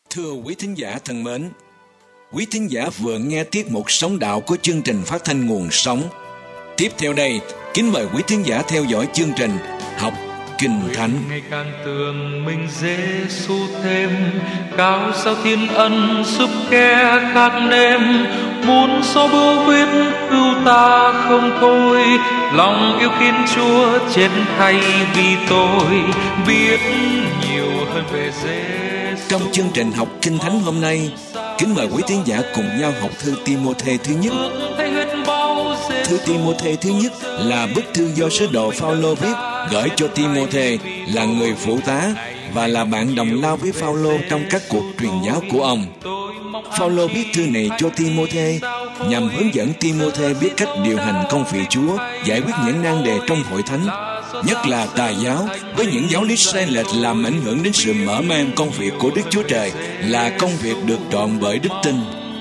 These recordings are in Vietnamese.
Thưa quý thính giả thân mến, quý thính giả vừa nghe tiết mục Sống Đạo của chương trình phát thanh Nguồn Sống. Tiếp theo đây, kính mời quý thính giả theo dõi chương trình Học Kinh Thánh. Ngày càng tưởng mình Giê-xu thêm, cao sao thiên ân giúp kẻ khác nêm, muốn xóa bưu huyết cứu ta không thôi, lòng yêu kính Chúa chết thay vì tôi, biết nhiều hơn về Giê-xu. Trong chương trình Học Kinh Thánh hôm nay, kính mời quý thính giả cùng nhau học thư Ti-mô-thê thứ nhất. Thư Ti-mô-thê thứ nhất là bức thư do sứ đồ Phao-lô viết gửi cho Ti-mô-thê là người phụ tá và là bạn đồng lao với Phao-lô trong các cuộc truyền giáo của ông. Phao-lô viết thư này cho Ti-mô-thê nhằm hướng dẫn Ti-mô-thê biết cách điều hành công việc Chúa, giải quyết những nan đề trong hội thánh, nhất là tà giáo với những giáo lý sai lệch làm ảnh hưởng đến sự mở mang công việc của Đức Chúa Trời là công việc được trọn bởi đức tin.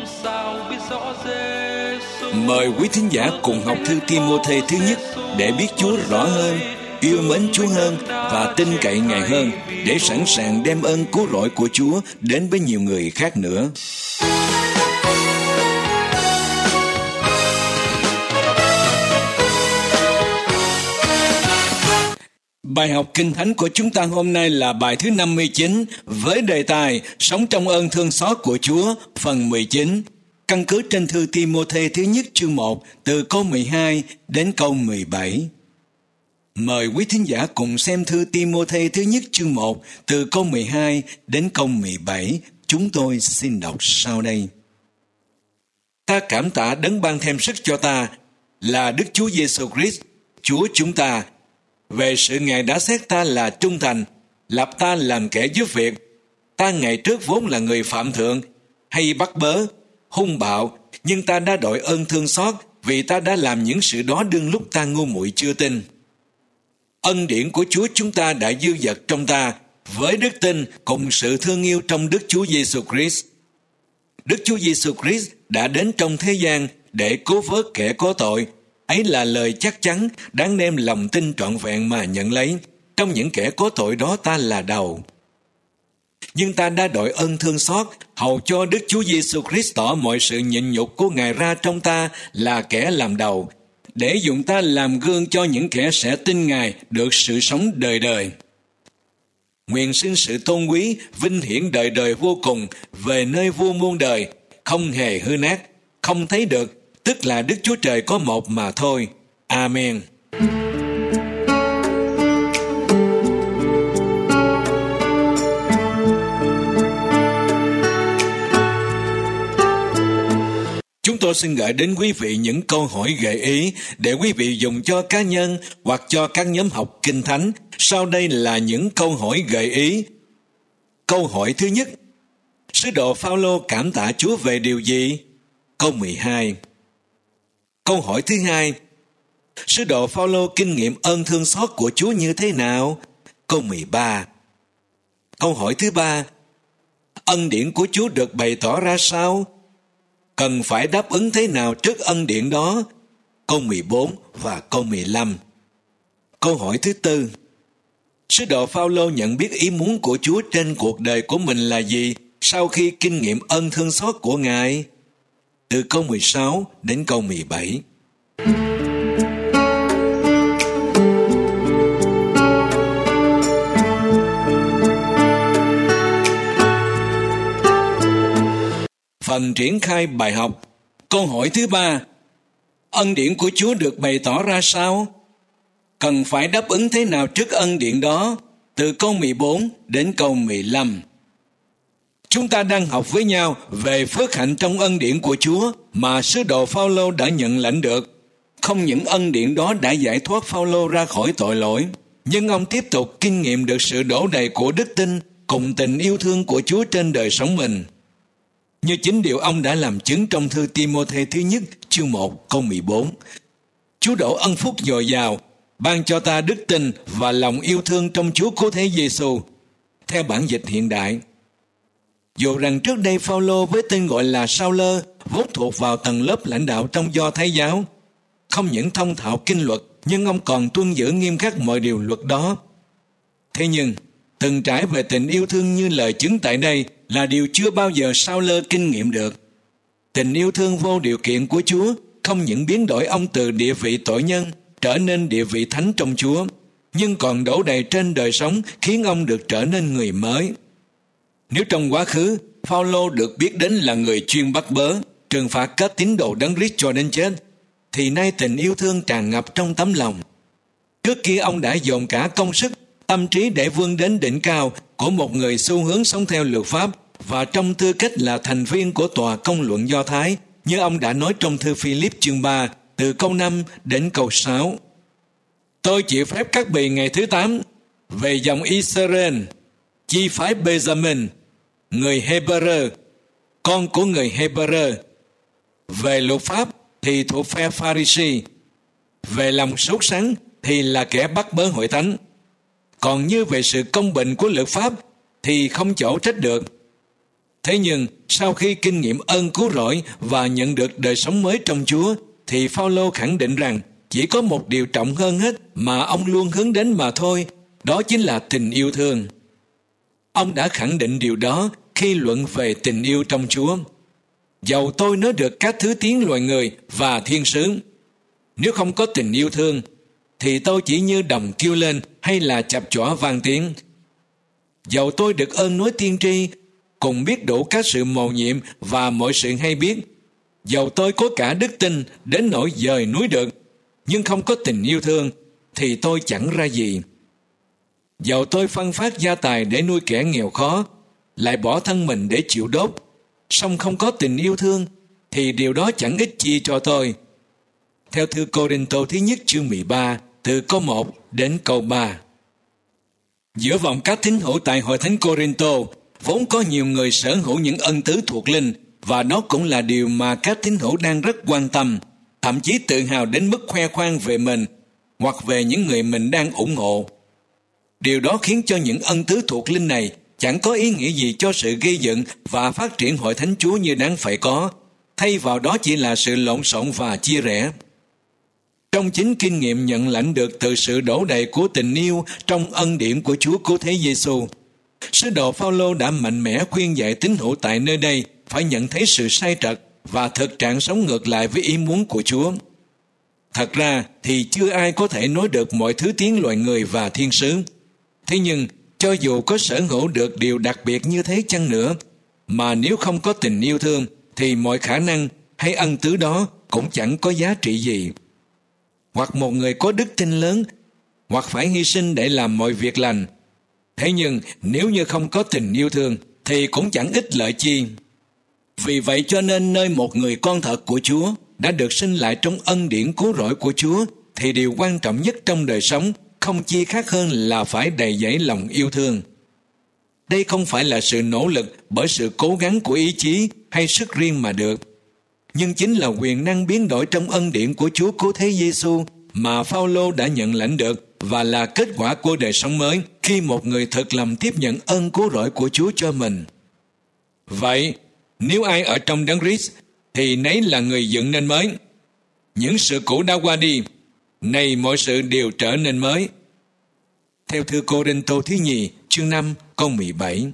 Mời quý thính giả cùng học thư Ti-mô-thê thứ nhất để biết Chúa rõ hơn, yêu mến Chúa hơn và tin cậy Ngài hơn, để sẵn sàng đem ơn cứu rỗi của Chúa đến với nhiều người khác nữa. Bài học Kinh Thánh của chúng ta hôm nay là bài thứ 59 với đề tài Sống trong ơn thương xót của Chúa, phần 19, căn cứ trên thư Ti-mô-thê thứ nhất chương 1 từ câu 12 đến câu 17. Mời quý thính giả cùng xem thư Ti-mô-thê thứ nhất chương 1 từ câu 12 đến câu 17. Chúng tôi xin đọc sau đây. Ta cảm tạ đấng ban thêm sức cho ta là Đức Chúa Giêsu Christ, Chúa chúng ta, về sự Ngài đã xét ta là trung thành, lập ta làm kẻ giúp việc. Ta ngày trước vốn là người phạm thượng, hay bắt bớ, hung bạo, nhưng ta đã đội ơn thương xót vì ta đã làm những sự đó đương lúc ta ngu muội chưa tin. Ân điển của Chúa chúng ta đã dư dật trong ta với đức tin cùng sự thương yêu trong Đức Chúa Giêsu Christ. Đức Chúa Giêsu Christ đã đến trong thế gian để cứu vớt kẻ có tội. Ấy là lời chắc chắn đáng đem lòng tin trọn vẹn mà nhận lấy. Trong những kẻ có tội đó ta là đầu. Nhưng ta đã đội ơn thương xót hầu cho Đức Chúa Giêsu Christ tỏ mọi sự nhịn nhục của Ngài ra trong ta là kẻ làm đầu, để dùng ta làm gương cho những kẻ sẽ tin Ngài được sự sống đời đời. Nguyện xin sự tôn quý, vinh hiển đời đời vô cùng về nơi vua muôn đời, không hề hư nát, không thấy được, tức là Đức Chúa Trời có một mà thôi. Amen. Chúng tôi xin gửi đến quý vị những câu hỏi gợi ý để quý vị dùng cho cá nhân hoặc cho các nhóm học Kinh Thánh. Sau đây là những câu hỏi gợi ý. Câu hỏi thứ nhất: sứ đồ Phao-lô cảm tạ Chúa về điều gì? Câu 12. Câu hỏi thứ hai: sứ đồ Phao-lô kinh nghiệm ơn thương xót của Chúa như thế nào? Câu 13. Câu hỏi thứ ba: ân điển của Chúa được bày tỏ ra sao? Cần phải đáp ứng thế nào trước ân điển đó? Câu 14 và câu 15. Câu hỏi thứ tư: sứ đồ Phao-lô nhận biết ý muốn của Chúa trên cuộc đời của mình là gì sau khi kinh nghiệm ơn thương xót của Ngài? Từ câu 16 đến câu 17. Phần triển khai bài học. Câu hỏi thứ ba: ân điển của Chúa được bày tỏ ra sao? Cần phải đáp ứng thế nào trước ân điển đó? Từ câu 14 đến câu 15. Chúng ta đang học với nhau về phước hạnh trong ân điển của Chúa mà sứ đồ Phao-lô đã nhận lãnh được. Không những ân điển đó đã giải thoát Phao-lô ra khỏi tội lỗi, nhưng ông tiếp tục kinh nghiệm được sự đổ đầy của đức tin cùng tình yêu thương của Chúa trên đời sống mình. Như chính điều ông đã làm chứng trong thư Ti-mô-thê thứ nhất chương 1 câu 14. Chúa đổ ân phúc dồi dào, ban cho ta đức tin và lòng yêu thương trong Chúa Cứu Thế Giêsu. Theo bản dịch hiện đại. Dù rằng trước đây Phao-lô với tên gọi là Sao-lơ vốn thuộc vào tầng lớp lãnh đạo trong Do Thái giáo, không những thông thạo kinh luật, nhưng ông còn tuân giữ nghiêm khắc mọi điều luật đó. Thế nhưng, từng trải về tình yêu thương như lời chứng tại đây, là điều chưa bao giờ Sao-lơ kinh nghiệm được. Tình yêu thương vô điều kiện của Chúa không những biến đổi ông từ địa vị tội nhân trở nên địa vị thánh trong Chúa, nhưng còn đổ đầy trên đời sống khiến ông được trở nên người mới. Nếu trong quá khứ, Phao-lô được biết đến là người chuyên bắt bớ, trừng phạt các tín đồ Đấng Christ cho đến chết, thì nay tình yêu thương tràn ngập trong tấm lòng. Trước kia ông đã dồn cả công sức, tâm trí để vươn đến đỉnh cao của một người xu hướng sống theo luật pháp và trong tư cách là thành viên của tòa công luận Do Thái, như ông đã nói trong thư Philip chương 3, từ câu 5 đến câu 6. Tôi chịu phép các bì ngày thứ 8 về dòng Israel, chi phái Benjamin, người Hebrew, con của người Hebrew. Về luật pháp thì thuộc phe Pharisee, về lòng sốt sắng thì là kẻ bắt bớ hội thánh. Còn như về sự công bình của luật pháp thì không chỗ trách được. Thế nhưng sau khi kinh nghiệm ơn cứu rỗi và nhận được đời sống mới trong Chúa, thì Phao-lô khẳng định rằng chỉ có một điều trọng hơn hết mà ông luôn hướng đến mà thôi, đó chính là tình yêu thương. Ông đã khẳng định điều đó khi luận về tình yêu trong Chúa. Dầu tôi nói được các thứ tiếng loài người và thiên sứ, nếu không có tình yêu thương, thì tôi chỉ như đồng kêu lên hay là chập chỏ vang tiếng. Dầu tôi được ơn nói tiên tri, cùng biết đủ các sự mầu nhiệm và mọi sự hay biết, dầu tôi có cả đức tin đến nỗi dời núi được, nhưng không có tình yêu thương, thì tôi chẳng ra gì. Dầu tôi phân phát gia tài để nuôi kẻ nghèo khó, lại bỏ thân mình để chịu đốt, song không có tình yêu thương, thì điều đó chẳng ích chi cho tôi. Theo thư Cô-rinh-tô thứ nhất chương 13, từ câu 1 đến câu 3. Giữa vòng các tín hữu tại hội thánh Cô-rinh-tô, vốn có nhiều người sở hữu những ân tứ thuộc linh, và đó cũng là điều mà các tín hữu đang rất quan tâm, thậm chí tự hào đến mức khoe khoang về mình hoặc về những người mình đang ủng hộ. Điều đó khiến cho những ân tứ thuộc linh này chẳng có ý nghĩa gì cho sự gây dựng và phát triển hội thánh Chúa như đáng phải có, thay vào đó chỉ là sự lộn xộn và chia rẽ. Trong chính kinh nghiệm nhận lãnh được từ sự đổ đầy của tình yêu trong ân điển của Chúa Cứu Thế Giêsu, sứ đồ Phao-lô đã mạnh mẽ khuyên dạy tín hữu tại nơi đây phải nhận thấy sự sai trật và thực trạng sống ngược lại với ý muốn của Chúa. Thật ra thì chưa ai có thể nói được mọi thứ tiếng loài người và thiên sứ. Thế nhưng, cho dù có sở hữu được điều đặc biệt như thế chăng nữa, mà nếu không có tình yêu thương, thì mọi khả năng hay ân tứ đó cũng chẳng có giá trị gì. Hoặc một người có đức tin lớn, hoặc phải hy sinh để làm mọi việc lành. Thế nhưng, nếu như không có tình yêu thương, thì cũng chẳng ích lợi chi. Vì vậy cho nên nơi một người con thật của Chúa đã được sinh lại trong ân điển cứu rỗi của Chúa, thì điều quan trọng nhất trong đời sống không chi khác hơn là phải đầy dẫy lòng yêu thương. Đây không phải là sự nỗ lực bởi sự cố gắng của ý chí hay sức riêng mà được, nhưng chính là quyền năng biến đổi trong ân điển của Chúa Cứu Thế Giêsu mà Phao-lô đã nhận lãnh được, và là kết quả của đời sống mới khi một người thực lòng tiếp nhận ân cứu rỗi của Chúa cho mình. Vậy, nếu ai ở trong Đấng Christ thì nấy là người dựng nên mới. Những sự cũ đã qua đi, nay mọi sự đều trở nên mới. Theo thư Cô-rinh-tô thứ nhì chương 5 câu 17.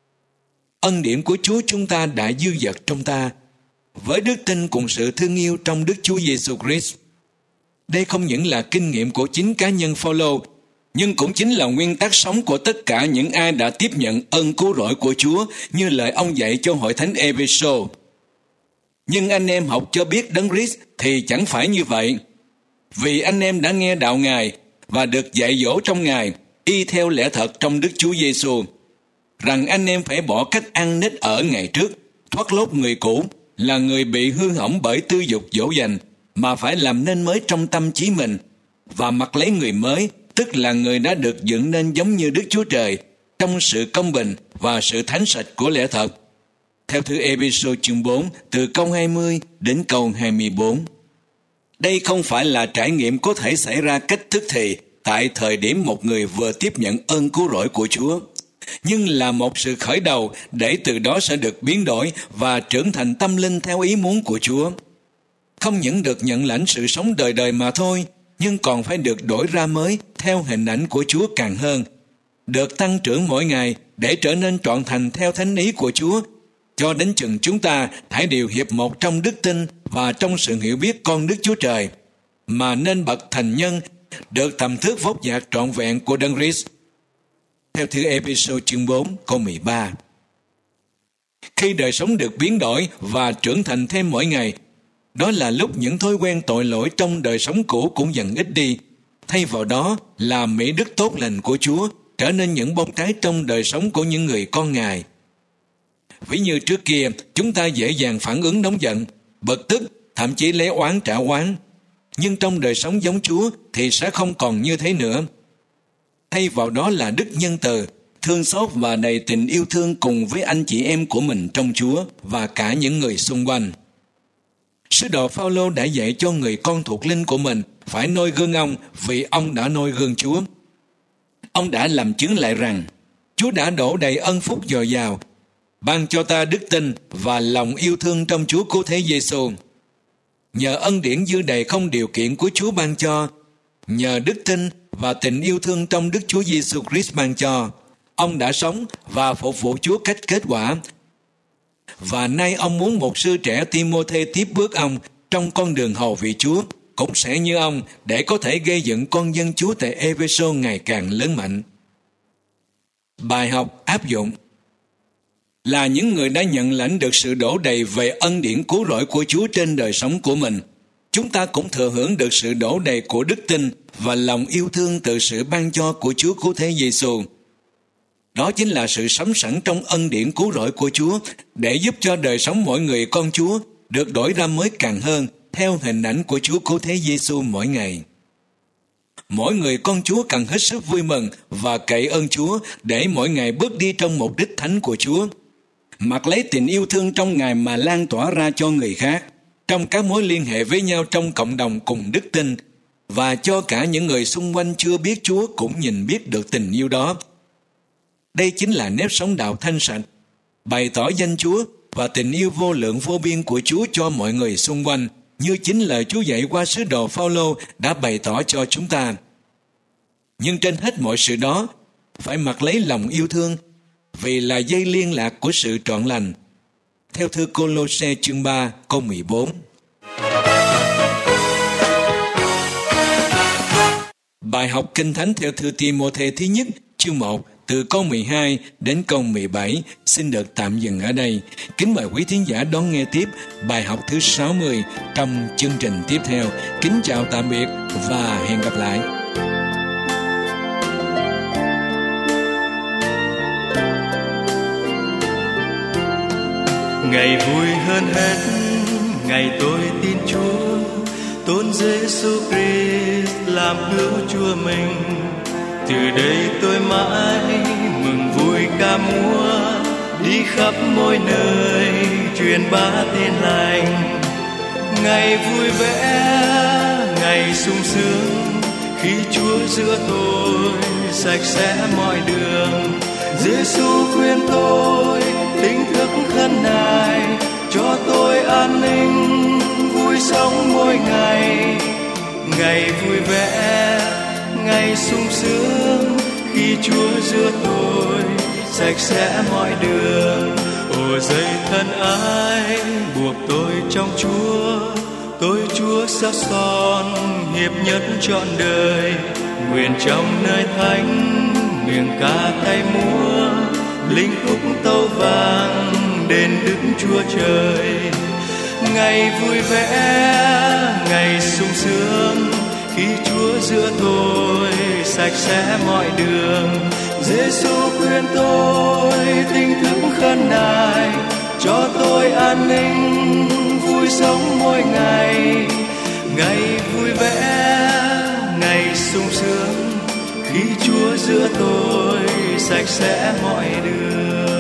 Ân điển của Chúa chúng ta đã dư dật trong ta với đức tin cùng sự thương yêu trong Đức Chúa Giêsu Christ. Đây không những là kinh nghiệm của chính cá nhân Phao-lô, nhưng cũng chính là nguyên tắc sống của tất cả những ai đã tiếp nhận ân cứu rỗi của Chúa, như lời ông dạy cho hội thánh Ê-phê-sô. Nhưng anh em học cho biết Đấng Christ thì chẳng phải như vậy. Vì anh em đã nghe đạo Ngài và được dạy dỗ trong Ngài, y theo lẽ thật trong Đức Chúa Giêsu, rằng anh em phải bỏ cách ăn nết ở ngày trước, thoát lốt người cũ, là người bị hư hỏng bởi tư dục dỗ dành, mà phải làm nên mới trong tâm trí mình, và mặc lấy người mới, tức là người đã được dựng nên giống như Đức Chúa Trời, trong sự công bình và sự thánh sạch của lẽ thật. Theo thư Ê-phê-sô chương 4, từ câu 20 đến câu 24. Đây không phải là trải nghiệm có thể xảy ra cách tức thì tại thời điểm một người vừa tiếp nhận ơn cứu rỗi của Chúa, nhưng là một sự khởi đầu để từ đó sẽ được biến đổi và trưởng thành tâm linh theo ý muốn của Chúa. Không những được nhận lãnh sự sống đời đời mà thôi, nhưng còn phải được đổi ra mới theo hình ảnh của Chúa càng hơn. được tăng trưởng mỗi ngày để trở nên trọn thành theo thánh ý của Chúa, cho đến chừng chúng ta thảy đều hiệp một trong đức tin và trong sự hiểu biết con Đức Chúa Trời, mà nên bậc thành nhân, được thầm thức vóc dạc trọn vẹn của Đấng Christ. Theo thư Ê-phê-sô chương 4 câu 13. Khi đời sống được biến đổi và trưởng thành thêm mỗi ngày, đó là lúc những thói quen tội lỗi trong đời sống cũ cũng dần ít đi. Thay vào đó là mỹ đức tốt lành của Chúa trở nên những bông trái trong đời sống của những người con Ngài. Ví như trước kia, chúng ta dễ dàng phản ứng nóng giận, bực tức, thậm chí lấy oán trả oán. Nhưng trong đời sống giống Chúa thì sẽ không còn như thế nữa. Thay vào đó là đức nhân từ, thương xót và đầy tình yêu thương cùng với anh chị em của mình trong Chúa và cả những người xung quanh. Sứ đồ Phao-lô đã dạy cho người con thuộc linh của mình phải noi gương ông vì ông đã noi gương Chúa. Ông đã làm chứng lại rằng Chúa đã đổ đầy ân phúc dồi dào, ban cho ta đức tin và lòng yêu thương trong Chúa Cứu Thế Giêsu. Nhờ ân điển dư đầy không điều kiện của Chúa ban cho, nhờ đức tin và tình yêu thương trong Đức Chúa Giêsu Christ ban cho, ông đã sống và phục vụ Chúa cách kết quả. Và nay ông muốn một sư trẻ Ti-mô-thê tiếp bước ông trong con đường hầu vị Chúa, cũng sẽ như ông để có thể gây dựng con dân Chúa tại Ê-phê-sô ngày càng lớn mạnh. Bài học áp dụng: là những người đã nhận lãnh được sự đổ đầy về ân điển cứu rỗi của Chúa trên đời sống của mình, chúng ta cũng thừa hưởng được sự đổ đầy của đức tin và lòng yêu thương từ sự ban cho của Chúa Cứu Thế Giêsu. Đó chính là sự sống sẵn trong ân điển cứu rỗi của Chúa để giúp cho đời sống mỗi người con Chúa được đổi ra mới càng hơn theo hình ảnh của Chúa Cứu Thế Giêsu mỗi ngày. Mỗi người con Chúa cần hết sức vui mừng và cậy ơn Chúa để mỗi ngày bước đi trong mục đích thánh của Chúa, mặc lấy tình yêu thương trong Ngài mà lan tỏa ra cho người khác, trong các mối liên hệ với nhau trong cộng đồng cùng đức tin, và cho cả những người xung quanh chưa biết Chúa cũng nhìn biết được tình yêu đó. Đây chính là nếp sống đạo thanh sạch, bày tỏ danh Chúa và tình yêu vô lượng vô biên của Chúa cho mọi người xung quanh, như chính lời Chúa dạy qua sứ đồ Phao-lô đã bày tỏ cho chúng ta. Nhưng trên hết mọi sự đó, phải mặc lấy lòng yêu thương, vì là dây liên lạc của sự trọn lành. Theo thư Cô-lô-se chương 3 câu 14. Bài học Kinh Thánh theo thư Ti-mô-thê thứ nhất chương 1 từ câu 12 đến câu 17 xin được tạm dừng ở đây. Kính mời quý thính giả đón nghe tiếp bài học thứ 60 trong chương trình tiếp theo. Kính chào tạm biệt và hẹn gặp lại. Ngày vui hơn hết, ngày tôi tin Chúa, tôn Giêsu Christ làm cứu Chúa mình. Từ đây tôi mãi mừng vui ca múa, đi khắp mỗi nơi truyền bá tin lành. Ngày vui vẻ, ngày sung sướng, khi Chúa giữa tôi sạch sẽ mọi đường. Giêsu khuyên tôi tỉnh thức khấn nài, cho tôi an ninh vui sống mỗi ngày. Ngày vui vẻ, ngày sung sướng, khi Chúa giữa tôi sạch sẽ mọi đường. Ồ dây thân ái buộc tôi trong Chúa, tôi Chúa sắc son hiệp nhất trọn đời. Nguyện trong nơi thánh miệng ca tay múa, linh khúc tâu vang đền Đức Chúa Trời. Ngày vui vẻ, ngày sung sướng, khi Chúa giữa tôi sạch sẽ mọi đường. Giêsu khuyên tôi tỉnh thức khấn nài, cho tôi an ninh vui sống mỗi ngày. Ngày vui vẻ, ngày sung sướng, khi Chúa giữa tôi sạch sẽ mọi đường.